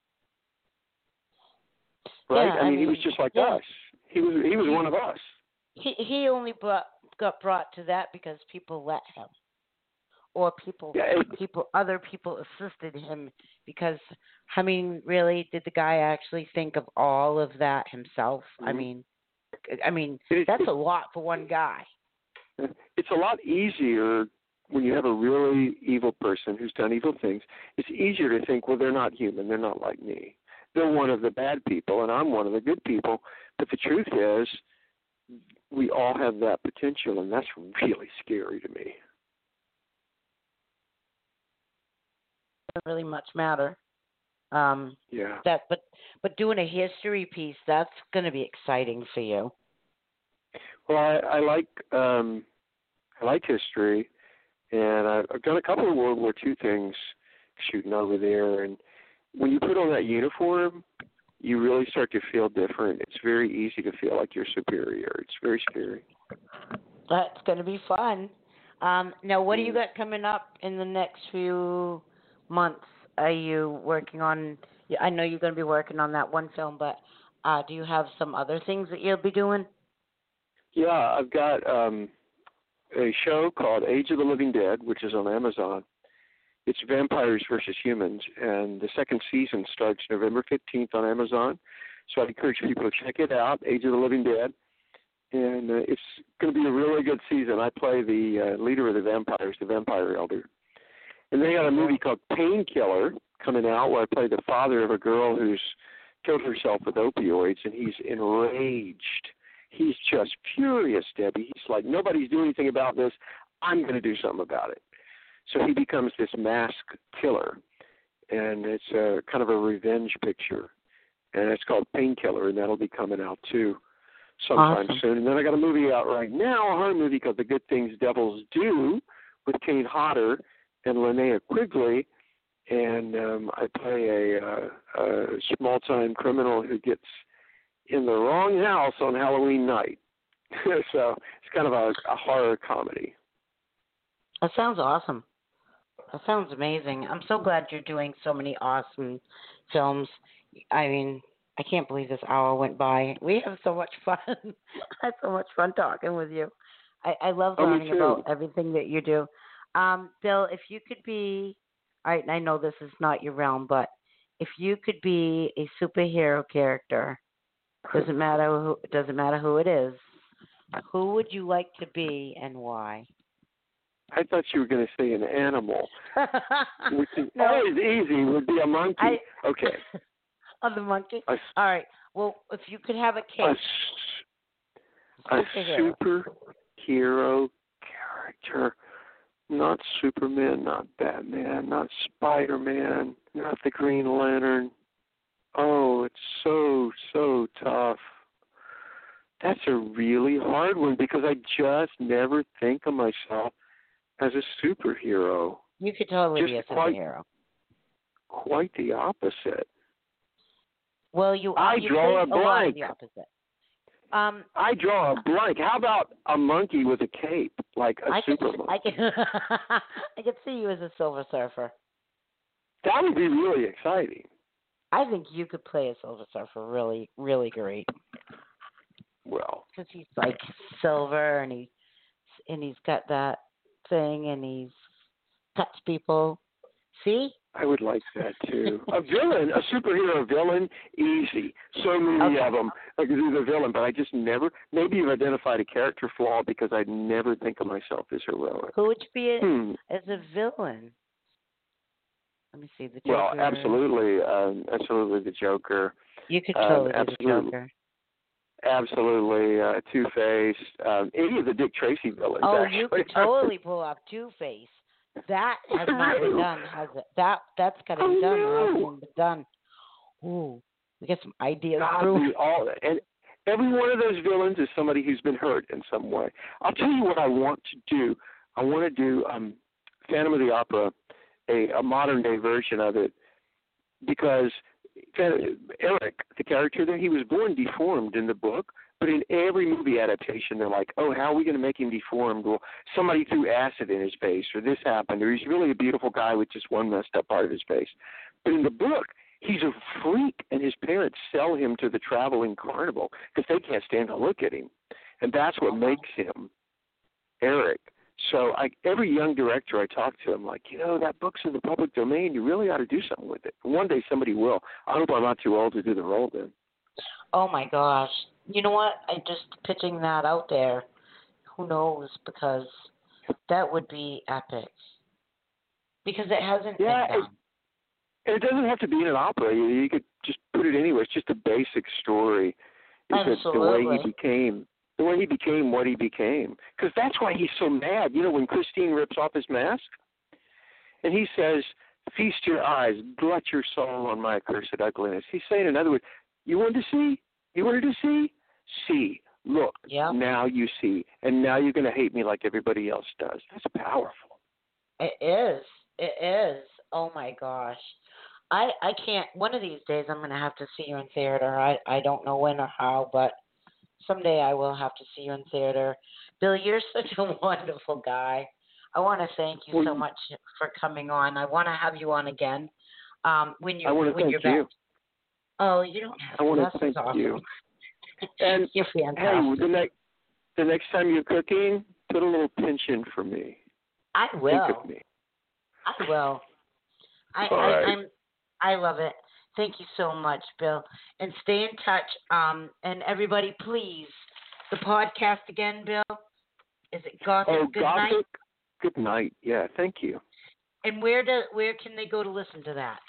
right? Yeah, I, mean, I he was mean, just like yeah. us. He was he was He one of us. he he only brought got brought to that because people let him, or people Yeah, it, people other people assisted him because I mean, really, did the guy actually think of all of that himself? I mhm. mean, I mean, it, that's it, a lot for one guy. it's a lot easier when you have a really evil person who's done evil things. It's easier to think, well, they're not human. They're not like me. They're one of the bad people, and I'm one of the good people. But the truth is, we all have that potential, and that's really scary to me. Doesn't really much matter. Um, Yeah. that but but doing a history piece, that's going to be exciting for you. Well, I, I like um, I like history, and I've, I've done a couple of World War Two things shooting over there. And when you put on that uniform, you really start to feel different. It's very easy to feel like you're superior. It's very scary. That's going to be fun. Um, now, what do you Mm. got coming up in the next few months? Are you working on? I know you're going to be working on that one film, but uh, do you have some other things that you'll be doing? Yeah, I've got um, a show called Age of the Living Dead, which is on Amazon. It's vampires versus humans, and the second season starts November fifteenth on Amazon. So I encourage people to check it out, Age of the Living Dead. And uh, it's going to be a really good season. I play the uh, leader of the vampires, the vampire elder. And they got a movie called Painkiller coming out where I play the father of a girl who's killed herself with opioids, and he's enraged. He's just furious, Debbie. He's like, nobody's doing anything about this. I'm going to do something about it. So he becomes this mask killer, and it's a kind of a revenge picture. And it's called Painkiller, and that'll be coming out, too, sometime Awesome. soon. And then I got a movie out right now, a horror movie called The Good Things Devils Do, with Kane Hodder and Linnea Quigley. And um, I play a, uh, a small-time criminal who gets in the wrong house on Halloween night. So it's kind of a, a horror comedy. That sounds awesome. That sounds amazing. I'm so glad you're doing so many awesome films. I mean, I can't believe this hour went by. We have so much fun. I had so much fun talking with you. I, I love Oh, me learning too. about everything that you do. Um, Bill, if you could be, I, I know this is not your realm, but if you could be a superhero character, doesn't matter who, doesn't matter who it is, who would you like to be and why? I thought you were going to say an animal, which is No. always easy. Would be a monkey. I, Okay. On the monkey? A, All right. Well, if you could have a a, cake, a superhero. superhero character, not Superman, not Batman, not Spider-Man, not the Green Lantern. Oh, it's so, so tough. That's a really hard one because I just never think of myself as a superhero. You could totally Just be a quite- superhero. Quite the opposite. Well, you I you draw play a a lot of blank. the opposite. Um, I draw a blank. How about a monkey with a cape, like a I could, super monkey? I could, I could see you as a Silver Surfer. That would be really exciting. I think you could play a Silver Surfer really, really great Well, because he's like silver and he and he's got that thing and he's cuts people. See? I would like that too. A villain, a superhero villain, easy. So many Okay. of them. I could do the villain, but I just never. Maybe you've identified a character flaw because I never think of myself as heroic. Who would you be a, Hmm. as a villain? Let me see the Joker. Well, absolutely, um, absolutely the Joker. You could um, totally be the absolutely. Joker. Absolutely, uh, Two-Face. Um, any of the Dick Tracy villains. Oh, actually. you could totally pull off Two-Face. That has not been done, has it? That that's got to be I done. Or know. hasn't been done. Ooh, we get some ideas. God, Through. we all, and every one of those villains is somebody who's been hurt in some way. I'll tell you what I want to do. I want to do um, Phantom of the Opera, a, a modern day version of it, because Eric, the character there, he was born deformed in the book, But in every movie adaptation, they're like, oh, how are we going to make him deformed? Well, somebody threw acid in his face, or this happened, or he's really a beautiful guy with just one messed up part of his face. But in the book, he's a freak, and his parents sell him to the traveling carnival because they can't stand to look at him. And that's what makes him Eric. So I, every young director I talk to, I'm like, you know, that book's in the public domain. You really ought to do something with it. One day somebody will. I hope I'm not too old to do the role then. Oh, my gosh. You know what? I just pitching that out there. Who knows? Because that would be epic. Because it hasn't yeah, been done. It, it doesn't have to be in an opera. You, you could just put it anywhere. It's just a basic story. It's the way he became, the way he became what he became. Because that's why he's so mad. You know, when Christine rips off his mask, and he says, "Feast your eyes, glut your soul on my accursed ugliness." He's saying, in other words, you wanted to see? You wanted to see? See. Look. Yep. Now you see. And now you're going to hate me like everybody else does. That's powerful. It is. It is. Oh, my gosh. I I can't. One of these days I'm going to have to see you in theater. I, I don't know when or how, but someday I will have to see you in theater. Bill, you're such a wonderful guy. I want to thank you well, so much for coming on. I want to have you on again um, when you I want to when thank you're you. back. Oh, you don't have I to. want That's to thank awesome. you. And you're fantastic. hey, the next the next time you're cooking, put a little pinch in for me. I will. Think of me. I will. I, All I right. I'm I love it. Thank you so much, Bill. And stay in touch. Um, and everybody, please, the podcast again, Bill. Is it Gothic Oh, Good Gothic Night? Good Night. Yeah, thank you. And where do where can they go to listen to that?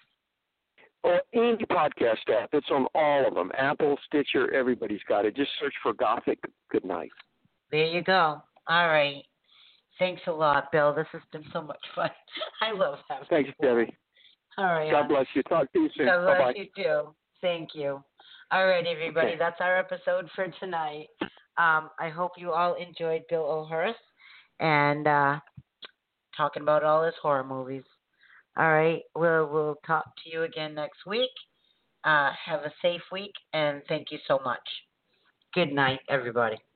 Or any podcast app. It's on all of them. Apple, Stitcher, everybody's got it. Just search for Gothic Good Night. There you go. All right. Thanks a lot, Bill. This has been so much fun. I love having Thanks, you. Debbie. All right. God hon. bless you. Talk to you soon. God bless Bye-bye. you too. Thank you. All right, everybody. Okay. That's our episode for tonight. Um, I hope you all enjoyed Bill Oherst and uh, talking about all his horror movies. All right. We'll, we'll talk to you again next week. Uh, have a safe week, and thank you so much. Good night, everybody.